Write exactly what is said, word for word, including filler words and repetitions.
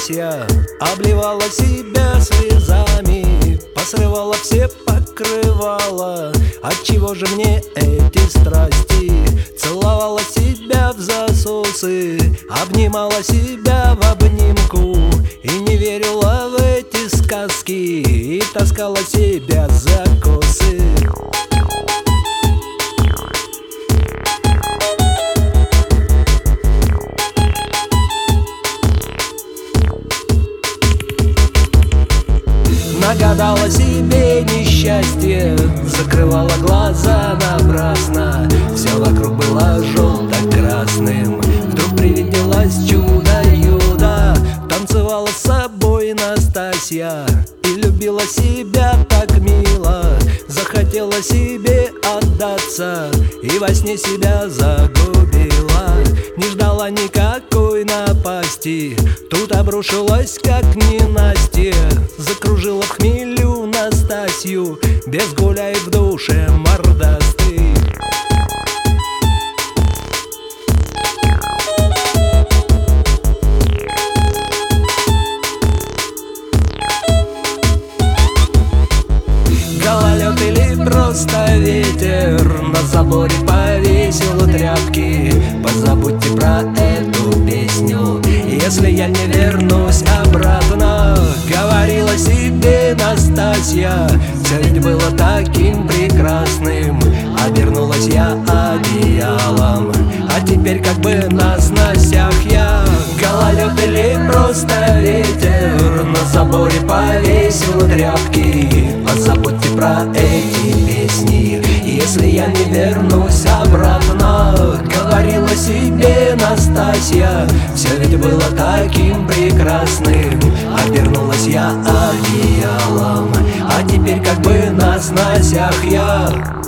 Настасья обливала себя слезами, посрывала все покрывала. Отчего же мне эти страсти? Целовала себя в засосы, обнимала себя в обнимку, и не верила в эти сказки, и таскала себя за косы. Нагадала себе несчастье, закрывала глаза напрасно. Все вокруг было желто-красным. Вдруг привиделось чудо-юдо. Танцевала с собой Настасья и любила себя так мило. Захотела себе отдаться и во сне себя загубила. Не ждала никакой напасти, тут обрушилась как ненастье. Закружила в хмелю Настасью, без гуляет в душе мордастый. Гололед или просто ветер, на заборе повесил тряпки. Позабудьте про эту песню, если я не вернусь обратно. Говорила себе Настасья, все ведь было таким прекрасным. Обернулась я одеялом, а теперь как бы на сносях я. Гололед или просто ветер, на заборе повесил тряпки. Позабудьте про эти песни, если я не вернусь обратно. Говорила себе Настасья, все ведь было таким прекрасным. Обернулась я одеялом, а теперь как бы на сносях я.